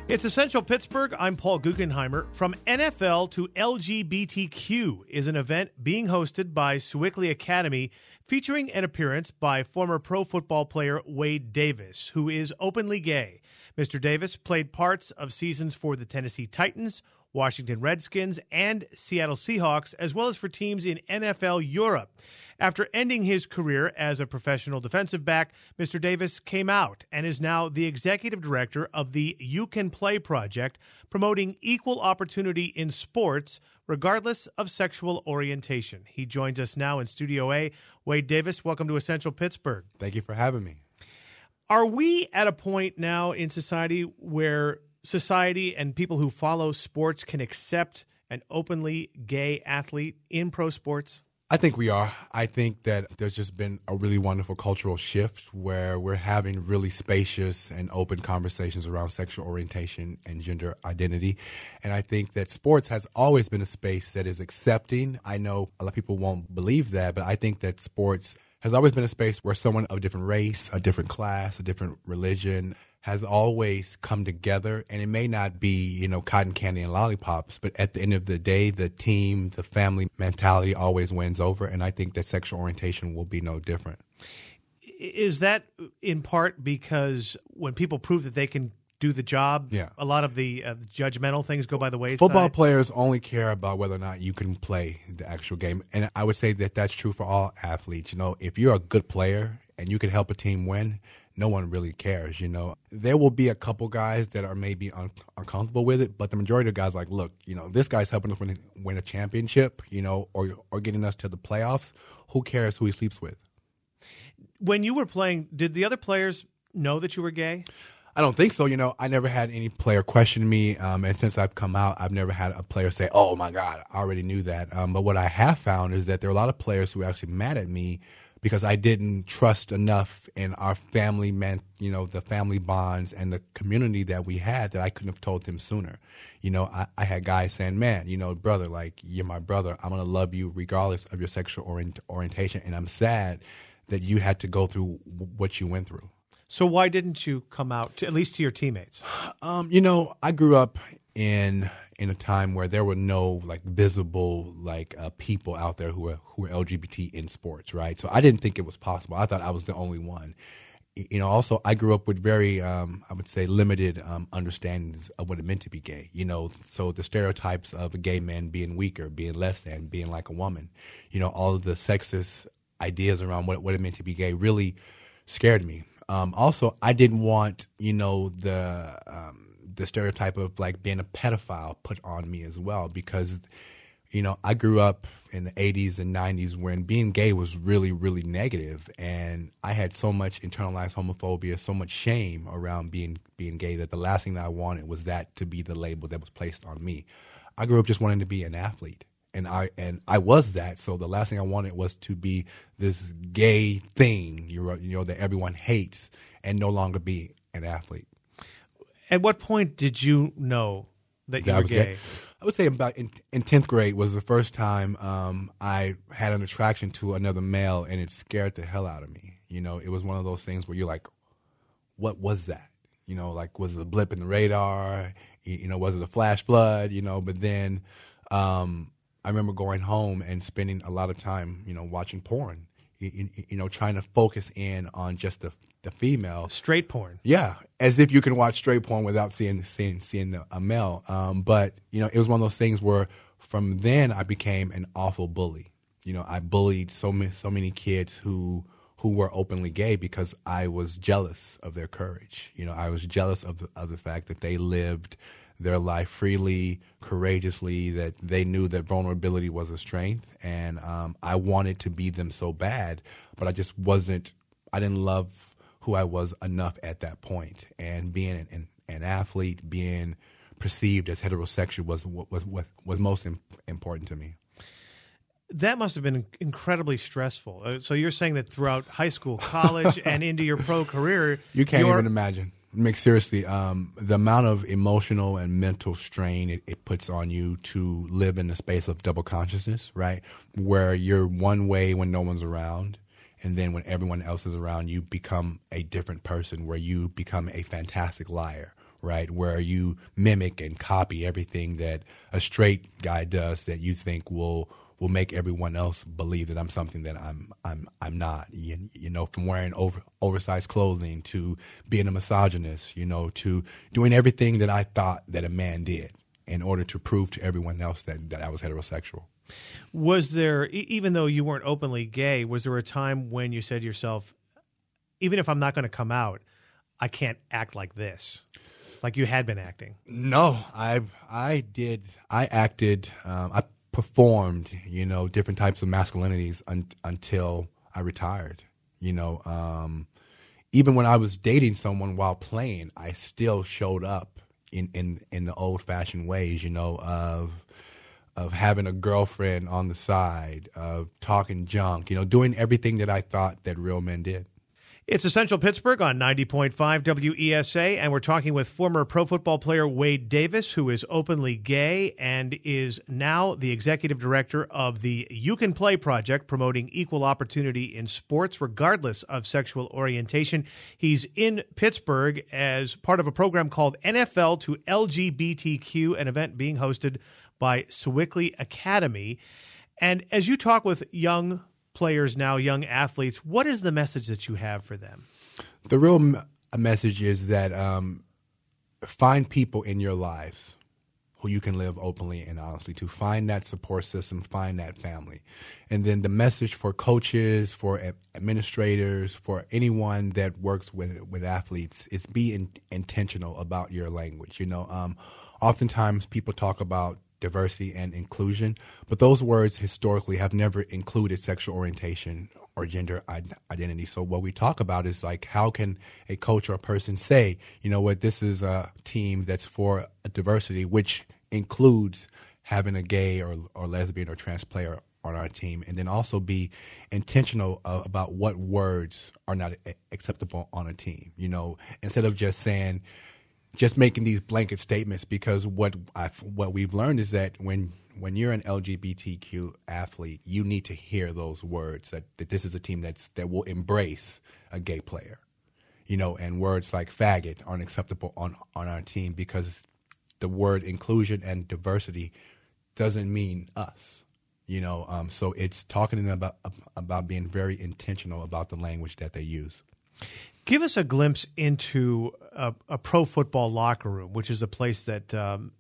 It's Essential Pittsburgh. I'm Paul Guggenheimer. From NFL to LGBTQ is an event being hosted by Sewickley Academy featuring an appearance by former pro football player Wade Davis, who is openly gay. Mr. Davis played parts of seasons for the Tennessee Titans, Washington Redskins, and Seattle Seahawks, as well as for teams in NFL Europe. After ending his career as a professional defensive back, Mr. Davis came out and is now the executive director of the You Can Play Project, promoting equal opportunity in sports regardless of sexual orientation. He joins us now in Studio A. Wade Davis, welcome to Essential Pittsburgh. Thank you for having me. Are we at a point now in society where society and people who follow sports can accept an openly gay athlete in pro sports? I think we are. I think that there's just been a really wonderful cultural shift where we're having really spacious and open conversations around sexual orientation and gender identity. And I think that sports has always been a space that is accepting. I know a lot of people won't believe that, but I think that sports has always been a space where someone of a different race, a different class, a different religion has always come together. And it may not be, cotton candy and lollipops, but at the end of the day, the team, the family mentality always wins over. And I think that sexual orientation will be no different. Is that in part because when people prove that they can do the job, a lot of the judgmental things go by the wayside? Football players only care about whether or not you can play the actual game. And I would say that that's true for all athletes. If you're a good player and you can help a team win, no one really cares, There will be a couple guys that are maybe uncomfortable with it, but the majority of guys are like, look, this guy's helping us win a championship, or getting us to the playoffs. Who cares who he sleeps with? When you were playing, did the other players know that you were gay? I don't think so. I never had any player question me. And since I've come out, I've never had a player say, oh, my God, I already knew that. But what I have found is that there are a lot of players who are actually mad at me because I didn't trust enough in our family, the family bonds and the community that we had that I couldn't have told them sooner. I had guys saying, man, brother, like, you're my brother. I'm going to love you regardless of your sexual orientation. And I'm sad that you had to go through what you went through. So why didn't you come out, at least to your teammates? I grew up in a time where there were no visible people out there who were LGBT in sports, right? So I didn't think it was possible. I thought I was the only one. Also I grew up with very, I would say, limited understandings of what it meant to be gay. So the stereotypes of a gay man being weaker, being less than, being like a woman, all of the sexist ideas around what it meant to be gay really scared me. Also, I didn't want, the stereotype of being a pedophile put on me as well because, I grew up in the 80s and 90s when being gay was really, really negative, and I had so much internalized homophobia, so much shame around being gay that the last thing that I wanted was that to be the label that was placed on me. I grew up just wanting to be an athlete. And I was that, so the last thing I wanted was to be this gay thing, that everyone hates, and no longer be an athlete. At what point did you know that you were gay? I would say about in 10th grade was the first time I had an attraction to another male, and it scared the hell out of me. It was one of those things where you're like, what was that? Was it a blip in the radar? Was it a flash flood? But then I remember going home and spending a lot of time, watching porn, trying to focus in on just the female. Straight porn. Yeah, as if you can watch straight porn without seeing a male. But, it was one of those things where from then I became an awful bully. I bullied so many kids who were openly gay because I was jealous of their courage. I was jealous of the fact that they lived their life freely, courageously, that they knew that vulnerability was a strength. And I wanted to be them so bad, but I didn't love who I was enough at that point. And being an athlete, being perceived as heterosexual was most important to me. That must have been incredibly stressful. So you're saying that throughout high school, college, and into your pro career, you can't even imagine. Seriously, the amount of emotional and mental strain it puts on you to live in a space of double consciousness, right? Where you're one way when no one's around, and then when everyone else is around, you become a different person, where you become a fantastic liar, right? Where you mimic and copy everything that a straight guy does that you think will make everyone else believe that I'm something that I'm not. You know, from wearing oversized clothing to being a misogynist, you know, to doing everything that I thought that a man did in order to prove to everyone else that I was heterosexual. Was there, even though you weren't openly gay, was there a time when you said to yourself, even if I'm not going to come out, I can't act like this, like you had been acting? No, I acted, I performed, you know, different types of masculinities until I retired. You know, even when I was dating someone while playing, I still showed up in the old fashioned ways, you know, of having a girlfriend on the side, of talking junk, you know, doing everything that I thought that real men did. It's Essential Pittsburgh on 90.5 WESA, and we're talking with former pro football player Wade Davis, who is openly gay and is now the executive director of the You Can Play Project, promoting equal opportunity in sports regardless of sexual orientation. He's in Pittsburgh as part of a program called NFL to LGBTQ, an event being hosted by Sewickley Academy. And as you talk with young players now, young athletes, what is the message that you have for them? The real message is that find people in your lives who you can live openly and honestly to. Find that support system, find that family. And then the message for coaches, for administrators, for anyone that works with athletes is be intentional about your language. You know, oftentimes people talk about diversity and inclusion, but those words historically have never included sexual orientation or gender identity. So what we talk about is like, how can a coach or a person say, you know what, this is a team that's for a diversity, which includes having a gay or lesbian or trans player on our team, and then also be intentional about what words are not acceptable on a team. You know, instead of just saying, just making these blanket statements, because what we've learned is that when you're an LGBTQ athlete, you need to hear those words that this is a team that will embrace a gay player, you know, and words like faggot aren't acceptable on our team, because the word inclusion and diversity doesn't mean us, you know. So it's talking to them about being very intentional about the language that they use. Give us a glimpse into a pro football locker room, which is a place that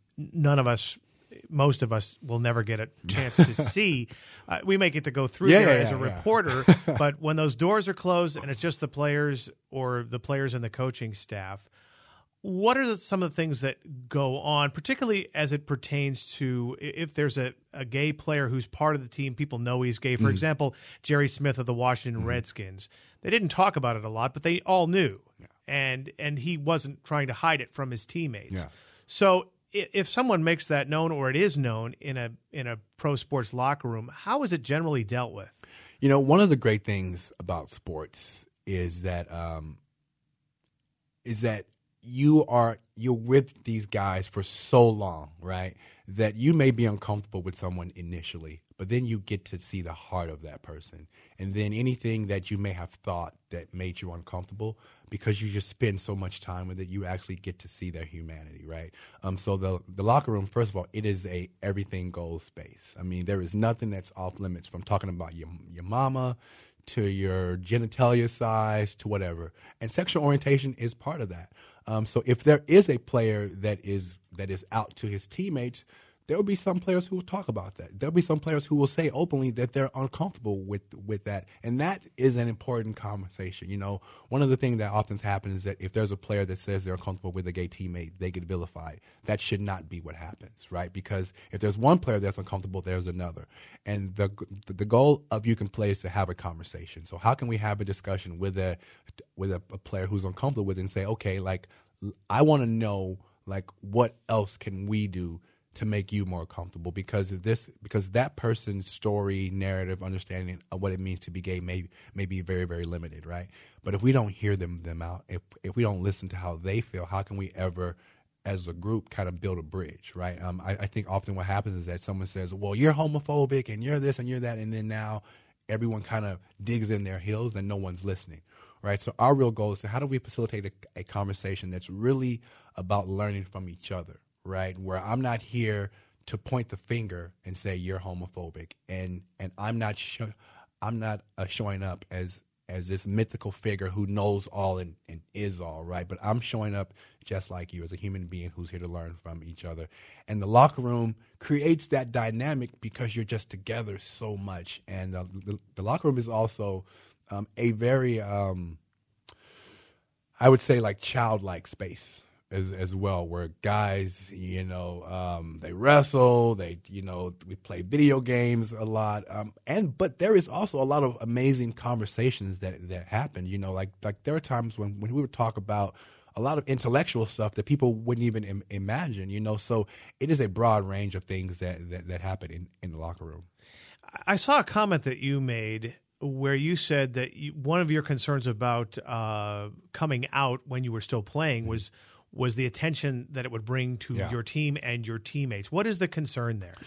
most of us will never get a chance to see. We may get to go through there as a reporter, but when those doors are closed and it's just the players or the players and the coaching staff, what are some of the things that go on, particularly as it pertains to if there's a gay player who's part of the team, people know he's gay. For example, Jerry Smith of the Washington Redskins. They didn't talk about it a lot, but they all knew, and he wasn't trying to hide it from his teammates. Yeah. So if someone makes that known, or it is known in a pro sports locker room, how is it generally dealt with? You know, one of the great things about sports is that you're with these guys for so long, right, that you may be uncomfortable with someone initially, but then you get to see the heart of that person. And then anything that you may have thought that made you uncomfortable, because you just spend so much time with it, you actually get to see their humanity, right? So the locker room, first of all, it is a everything goes space. I mean, there is nothing that's off limits, from talking about your mama to your genitalia size to whatever. And sexual orientation is part of that. So if there is a player that is out to his teammates, there will be some players who will talk about that. There'll be some players who will say openly that they're uncomfortable with that. And that is an important conversation. You know, one of the things that often happens is that if there's a player that says they're uncomfortable with a gay teammate, they get vilified. That should not be what happens, right? Because if there's one player that's uncomfortable, there's another. And the goal of You Can Play is to have a conversation. So how can we have a discussion with a player who's uncomfortable with it and say, okay, like, I want to know, like, what else can we do to make you more comfortable, because that person's story, narrative, understanding of what it means to be gay may be very, very limited, right? But if we don't hear them out, if we don't listen to how they feel, how can we ever, as a group, kind of build a bridge, right? I think often what happens is that someone says, well, you're homophobic and you're this and you're that, and then now everyone kind of digs in their heels and no one's listening. right? So our real goal is how do we facilitate a conversation that's really about learning from each other, right? Where I'm not here to point the finger and say you're homophobic, and I'm not showing up as this mythical figure who knows all and is all, right? But I'm showing up just like you as a human being who's here to learn from each other. And the locker room creates that dynamic because you're just together so much. And the locker room is also a very, I would say, like childlike space as well, where guys, they wrestle, we play video games a lot, but there is also a lot of amazing conversations that happen. Like there are times when we would talk about a lot of intellectual stuff that people wouldn't even imagine. So it is a broad range of things that happen in the locker room. I saw a comment that you made where you said that one of your concerns about coming out when you were still playing was the attention that it would bring to your team and your teammates. What is the concern there?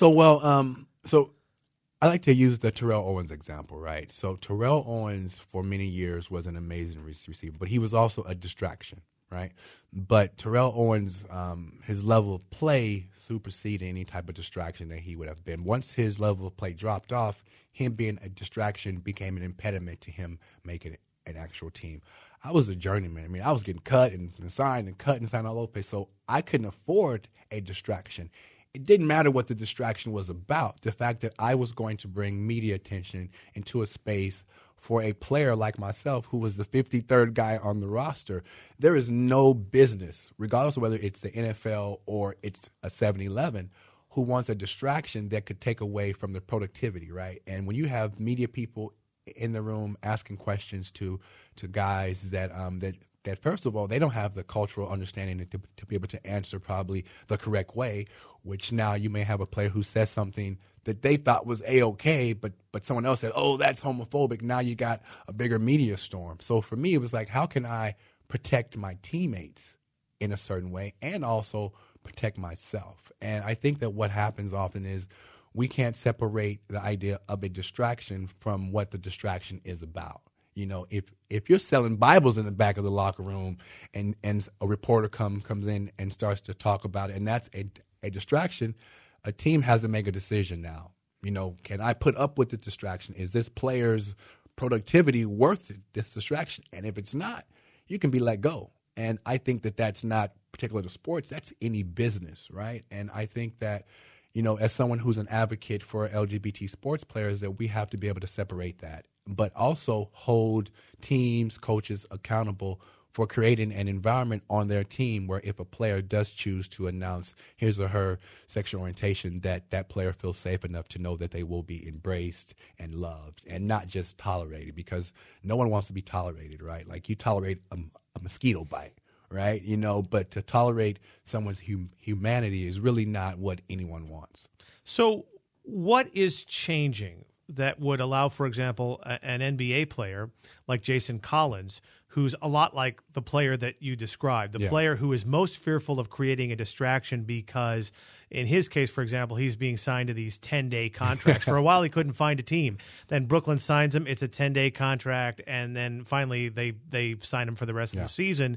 So I like to use the Terrell Owens example, right? So Terrell Owens for many years was an amazing receiver, but he was also a distraction, right? But Terrell Owens, his level of play superseded any type of distraction that he would have been. Once his level of play dropped off, him being a distraction became an impediment to him making an actual team. I was a journeyman. I mean, I was getting cut and signed and cut and signed all over the place, so I couldn't afford a distraction. It didn't matter what the distraction was about. The fact that I was going to bring media attention into a space for a player like myself who was the 53rd guy on the roster, there is no business, regardless of whether it's the NFL or it's a 7-Eleven, who wants a distraction that could take away from the productivity, right? And when you have media people in the room asking questions to guys that first of all, they don't have the cultural understanding to be able to answer probably the correct way, which now you may have a player who says something that they thought was A-okay, but someone else said, oh, that's homophobic. Now you got a bigger media storm. So for me, it was like, how can I protect my teammates in a certain way and also protect myself? And I think that what happens often is we can't separate the idea of a distraction from what the distraction is about. If you're selling Bibles in the back of the locker room and a reporter comes in and starts to talk about it, and that's a distraction, a team has to make a decision now. Can I put up with the distraction? Is this player's productivity worth this distraction? And if it's not, you can be let go. And I think that that's not particular to sports. That's any business, right? And I think that as someone who's an advocate for LGBT sports players, that we have to be able to separate that, but also hold teams, coaches accountable for creating an environment on their team where if a player does choose to announce his or her sexual orientation, that player feels safe enough to know that they will be embraced and loved and not just tolerated, because no one wants to be tolerated, right? Like you tolerate a mosquito bite, right? But to tolerate someone's humanity is really not what anyone wants. So what is changing that would allow, for example, an NBA player like Jason Collins, who's a lot like the player that you described, the player who is most fearful of creating a distraction because, in his case, for example, he's being signed to these 10-day contracts. For a while, he couldn't find a team. Then Brooklyn signs him. It's a 10-day contract, and then finally they sign him for the rest of the season.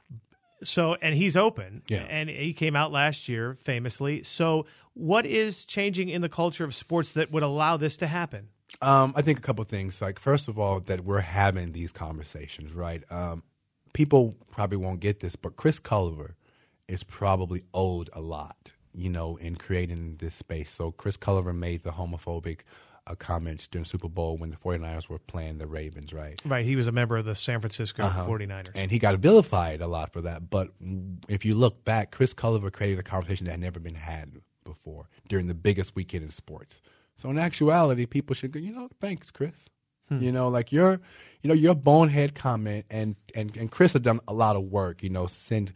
So, and he's open, and he came out last year famously. So what is changing in the culture of sports that would allow this to happen? I think a couple of things. Like, first of all, that we're having these conversations, right? People probably won't get this, but Chris Culliver is probably owed a lot, in creating this space. So Chris Culliver made the homophobic comments during Super Bowl when the 49ers were playing the Ravens, right? Right. He was a member of the San Francisco 49ers. And he got vilified a lot for that. But if you look back, Chris Culliver created a conversation that had never been had before during the biggest weekend in sports. So in actuality, people should go, thanks, Chris. Like your bonehead comment, and Chris had done a lot of work, since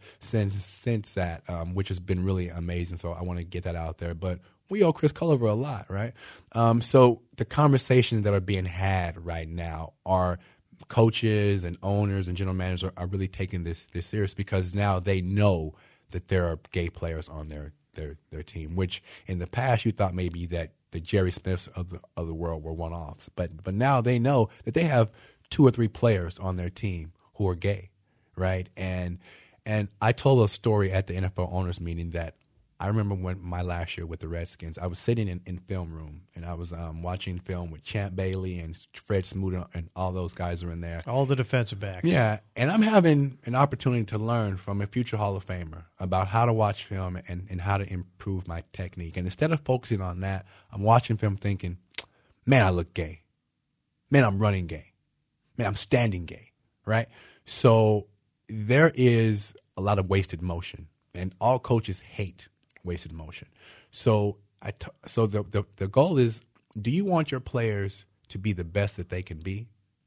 that, which has been really amazing. So I want to get that out there. But we owe Chris Culliver a lot, right? So the conversations that are being had right now are coaches and owners and general managers are really taking this serious, because now they know that there are gay players on their team, which in the past you thought maybe that the Jerry Smiths of the world were one-offs. But now they know that they have 2 or 3 players on their team who are gay, right? And I told a story at the NFL owners meeting that I remember when my last year with the Redskins, I was sitting in film room and I was watching film with Champ Bailey and Fred Smoot and all those guys are in there. All the defensive backs. Yeah, and I'm having an opportunity to learn from a future Hall of Famer about how to watch film and how to improve my technique. And instead of focusing on that, I'm watching film thinking, man, I look gay. Man, I'm running gay. Man, I'm standing gay, right? So there is a lot of wasted motion, and all coaches hate wasted motion. So the goal is, do you want your players to be the best that they can be?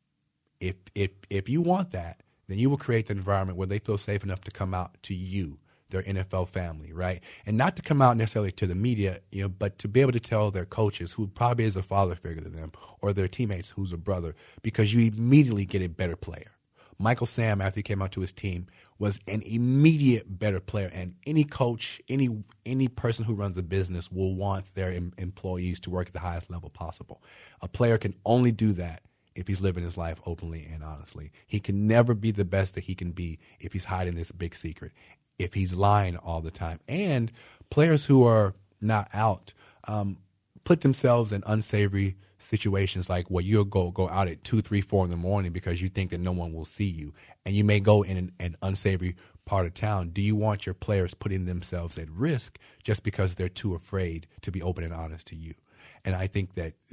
If you want that, then you will create the environment where they feel safe enough to come out to you, their NFL family, right? And not to come out necessarily to the media, but to be able to tell their coaches, who probably is a father figure to them, or their teammates who's a brother, because you immediately get a better player. Michael Sam, after he came out to his team, was an immediate better player. And any coach, any person who runs a business will want their employees to work at the highest level possible. A player can only do that if he's living his life openly and honestly. He can never be the best that he can be if he's hiding this big secret, if he's lying all the time. And players who are not out put themselves in unsavory situations, like where you'll go out at 2, 3, 4 in the morning because you think that no one will see you, and you may go in an unsavory part of town. Do you want your players putting themselves at risk just because they're too afraid to be open and honest to you? And I think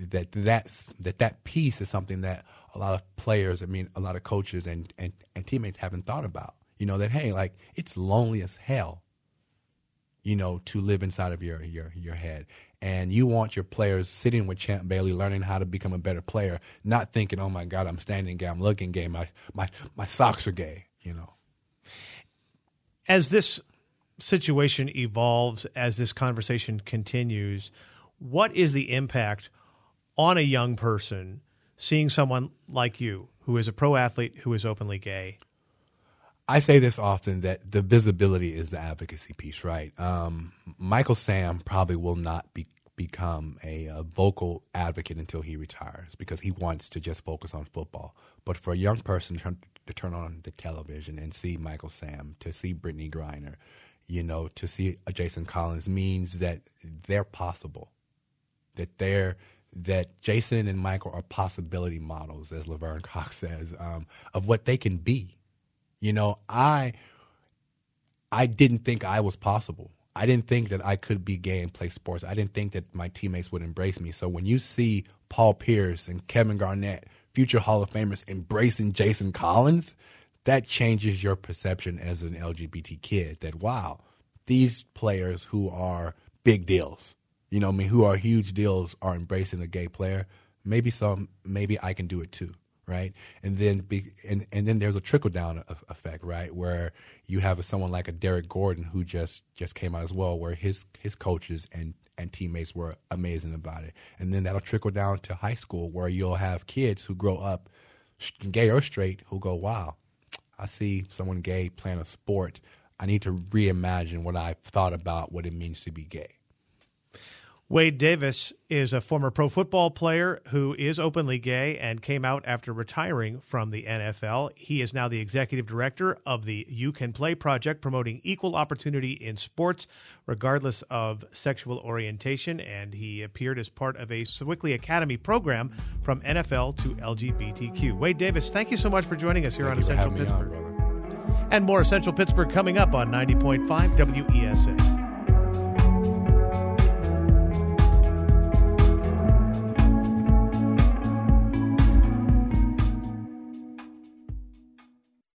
that piece is something that a lot of players, a lot of coaches and teammates haven't thought about. That, hey, like, it's lonely as hell, to live inside of your head. And you want your players sitting with Champ Bailey, learning how to become a better player, not thinking, oh my God, I'm standing gay, I'm looking gay, my socks are gay, As this situation evolves, as this conversation continues, what is the impact on a young person seeing someone like you, who is a pro athlete, who is openly gay? I say this often, that the visibility is the advocacy piece, right? Michael Sam probably will not become a vocal advocate until he retires, because he wants to just focus on football. But for a young person to turn on the television and see Michael Sam, to see Brittany Griner, to see Jason Collins, means that they're possible, that Jason and Michael are possibility models, as Laverne Cox says, of what they can be. I didn't think I was possible. I didn't think that I could be gay and play sports. I didn't think that my teammates would embrace me. So when you see Paul Pierce and Kevin Garnett, future Hall of Famers, embracing Jason Collins, that changes your perception as an LGBT kid, that, wow, these players who are big deals, who are huge deals, are embracing a gay player. Maybe I can do it too. Right, and then there's a trickle down effect, right, where you have someone like a Derek Gordon who just came out as well, where his coaches and teammates were amazing about it, and then that'll trickle down to high school, where you'll have kids who grow up gay or straight who go, wow, I see someone gay playing a sport. I need to reimagine what I've thought about what it means to be gay. Wade Davis is a former pro football player who is openly gay and came out after retiring from the NFL. He is now the executive director of the You Can Play Project, promoting equal opportunity in sports, regardless of sexual orientation. And he appeared as part of a Sewickley Academy program from NFL to LGBTQ. Wade Davis, thank you so much for joining us here on Essential Pittsburgh. And more Essential Pittsburgh coming up on 90.5 WESA.